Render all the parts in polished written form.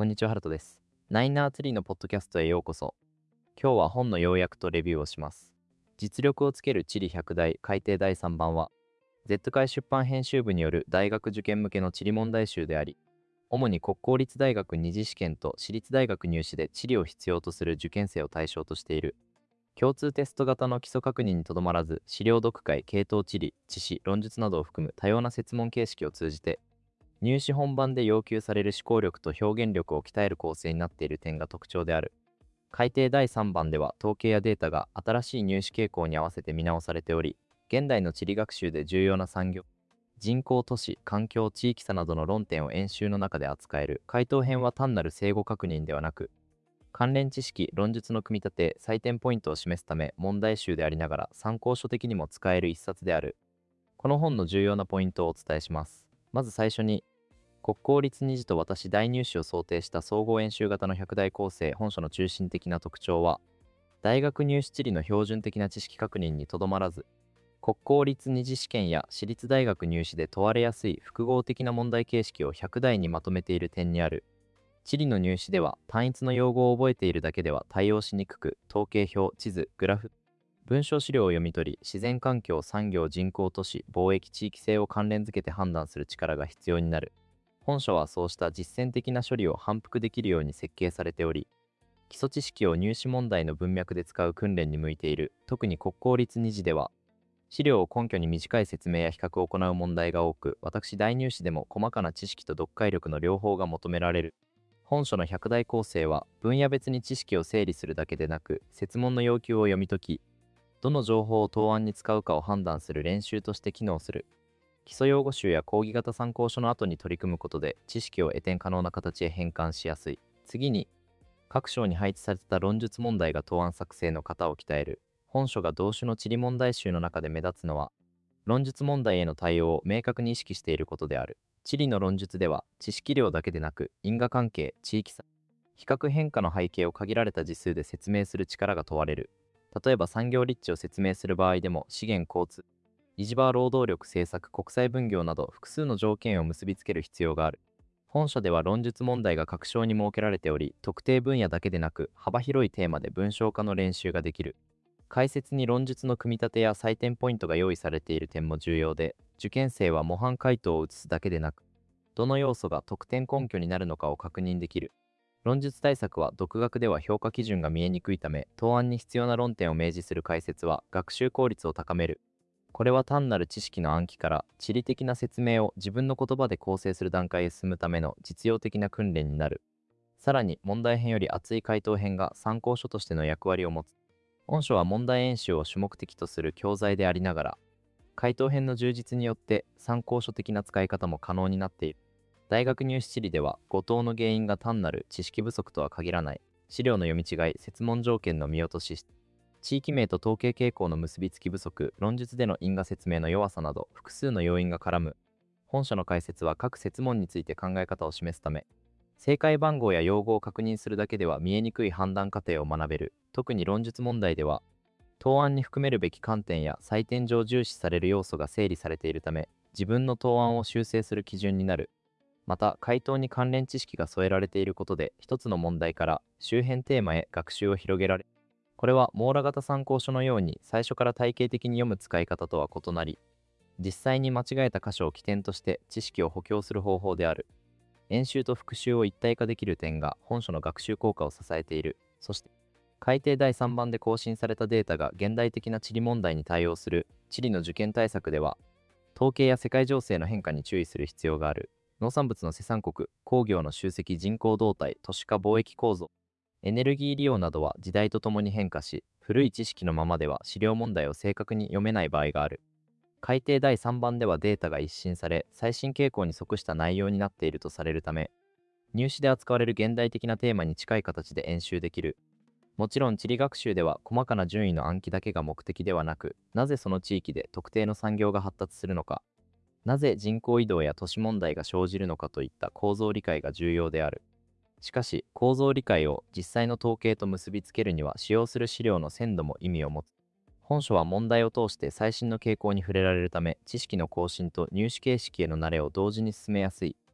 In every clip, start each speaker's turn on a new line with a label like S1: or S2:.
S1: こんにちは、ハルトです。ナイナーツリーのポッドキャストへようこそ。今日は本の要約とレビューをします。実力をつける地理100題改訂第3版は、Z 会出版編集部による大学受験向けの地理問題集であり、主に国公立大学二次試験と私立大学入試で地理を必要とする受験生を対象としている。共通テスト型の基礎確認にとどまらず、資料読解、系統地理、知史、論述などを含む多様な設問形式を通じて、入試本番で要求される思考力と表現力を鍛える構成になっている点が特徴である。改訂第3版では統計やデータが新しい入試傾向に合わせて見直されており、現代の地理学習で重要な産業、人口都市、環境、地域差などの論点を演習の中で扱える。回答編は単なる正誤確認ではなく、関連知識、論述の組み立て、採点ポイントを示すため問題集でありながら参考書的にも使える一冊である。この本の重要なポイントをお伝えします。まず最初に、国公立二次と私大入試を想定した総合演習型の100題構成。本書の中心的な特徴は、大学入試地理の標準的な知識確認にとどまらず、国公立二次試験や私立大学入試で問われやすい複合的な問題形式を100題にまとめている点にある。地理の入試では単一の用語を覚えているだけでは対応しにくく、統計表、地図、グラフ、文章資料を読み取り、自然環境、産業、人口都市、貿易地域性を関連づけて判断する力が必要になる。本書はそうした実践的な処理を反復できるように設計されており、基礎知識を入試問題の文脈で使う訓練に向いている。特に国公立二次では、資料を根拠に短い説明や比較を行う問題が多く、私大入試でも細かな知識と読解力の両方が求められる。本書の100題構成は、分野別に知識を整理するだけでなく、設問の要求を読み解き、どの情報を答案に使うかを判断する練習として機能する。基礎用語集や講義型参考書の後に取り組むことで知識を得点可能な形へ変換しやすい。次に、各章に配置された論述問題が答案作成の型を鍛える。本書が同種の地理問題集の中で目立つのは、論述問題への対応を明確に意識していることである。地理の論述では、知識量だけでなく、因果関係、地域差、比較変化の背景を限られた字数で説明する力が問われる。例えば産業立地を説明する場合でも、資源交通、維持場労働力政策、国際分業など複数の条件を結びつける必要がある。本書では論述問題が各章に設けられており、特定分野だけでなく幅広いテーマで文章化の練習ができる。解説に論述の組み立てや採点ポイントが用意されている点も重要で、受験生は模範解答を写すだけでなく、どの要素が得点根拠になるのかを確認できる。論述対策は独学では評価基準が見えにくいため、答案に必要な論点を明示する解説は学習効率を高める。これは単なる知識の暗記から地理的な説明を自分の言葉で構成する段階へ進むための実用的な訓練になる。さらに問題編より厚い回答編が参考書としての役割を持つ。本書は問題演習を主目的とする教材でありながら、回答編の充実によって参考書的な使い方も可能になっている。大学入試地理では誤答の原因が単なる知識不足とは限らない。資料の読み違い、設問条件の見落とし、地域名と統計傾向の結びつき不足、論述での因果説明の弱さなど複数の要因が絡む。本書の解説は各設問について考え方を示すため、正解番号や用語を確認するだけでは見えにくい判断過程を学べる。特に論述問題では、答案に含めるべき観点や採点上重視される要素が整理されているため、自分の答案を修正する基準になる。また、回答に関連知識が添えられていることで、一つの問題から周辺テーマへ学習を広げられる。これは網羅型参考書のように最初から体系的に読む使い方とは異なり、実際に間違えた箇所を起点として知識を補強する方法である。演習と復習を一体化できる点が本書の学習効果を支えている。そして、改訂第3版で更新されたデータが現代的な地理問題に対応する。地理の受験対策では、統計や世界情勢の変化に注意する必要がある。農産物の生産国、工業の集積、人口動態、都市化、貿易構造、エネルギー利用などは時代とともに変化し、古い知識のままでは資料問題を正確に読めない場合がある。改訂第3版ではデータが一新され、最新傾向に即した内容になっているとされるため、入試で扱われる現代的なテーマに近い形で演習できる。もちろん地理学習では細かな順位の暗記だけが目的ではなく、なぜその地域で特定の産業が発達するのか、なぜ人口移動や都市問題が生じるのかといった構造理解が重要である。しかし、構造理解を実際の統計と結びつけるには使用する資料の鮮度も意味を持つ。本書は問題を通して最新の傾向に触れられるため、知識の更新と入試形式への慣れを同時に進めやすい。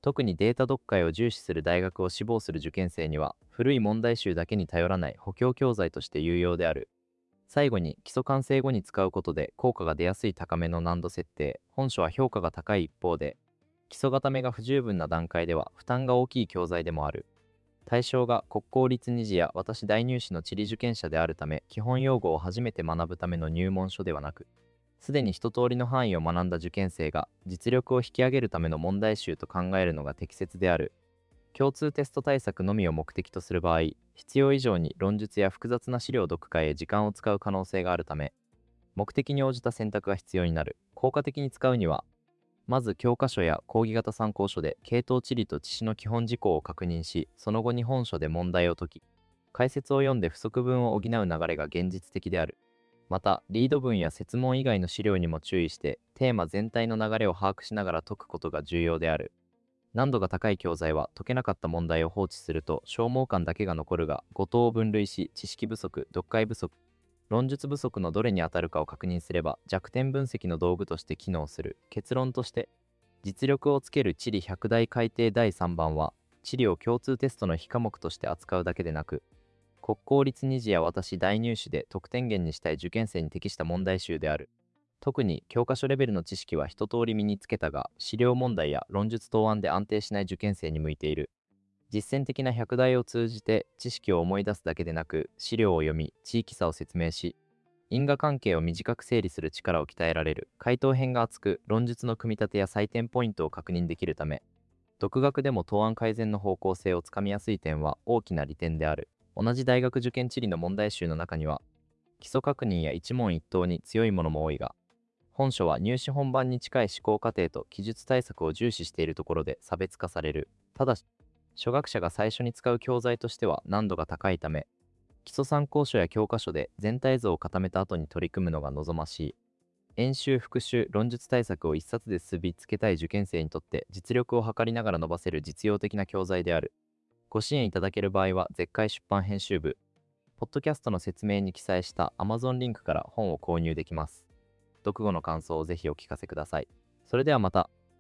S1: 特にデータ読解を重視する大学を志望する受験生には、古い問題集だけに頼らない補強教材として有用である。最後に、基礎完成後に使うことで効果が出やすい高めの難度設定。本書は評価が高い一方で、基礎固めが不十分な段階では負担が大きい教材でもある。対象が国公立二次や私大入試の地理受験者であるため、基本用語を初めて学ぶための入門書ではなく、すでに一通りの範囲を学んだ受験生が実力を引き上げるための問題集と考えるのが適切である。共通テスト対策のみを目的とする場合、必要以上に論述や複雑な資料読解へ時間を使う可能性があるため、目的に応じた選択が必要になる。効果的に使うには、まず教科書や講義型参考書で系統地理と地史の基本事項を確認し、その後に本書で問題を解き、解説を読んで不足分を補う流れが現実的である。また、リード文や設問以外の資料にも注意して、テーマ全体の流れを把握しながら解くことが重要である。難度が高い教材は解けなかった問題を放置すると消耗感だけが残るが、誤答を分類し、知識不足、読解不足、論述不足のどれに当たるかを確認すれば弱点分析の道具として機能する。結論として、実力をつける地理100大改定第3番は、地理を共通テストの非科目として扱うだけでなく、国公立二次や私大入試で得点源にしたい受験生に適した問題集である。特に教科書レベルの知識は一通り身につけたが、資料問題や論述答案で安定しない受験生に向いている。実践的な100題を通じて知識を思い出すだけでなく、資料を読み、地域差を説明し、因果関係を短く整理する力を鍛えられる。回答編が厚く、論述の組み立てや採点ポイントを確認できるため、独学でも答案改善の方向性をつかみやすい点は大きな利点である。同じ大学受験地理の問題集の中には、基礎確認や一問一答に強いものも多いが、本書は入試本番に近い思考過程と記述対策を重視しているところで差別化される。ただし、初学者が最初に使う教材としては難度が高いため、基礎参考書や教科書で全体像を固めた後に取り組むのが望ましい。演習復習論述対策を一冊で結びつけたい受験生にとって実力を測りながら伸ばせる実用的な教材である。ご支援いただける場合は絶海出版編集部、ポッドキャストの説明に記載した Amazon リンクから本を購入できます。読後の感想をぜひお聞かせください。それではまた。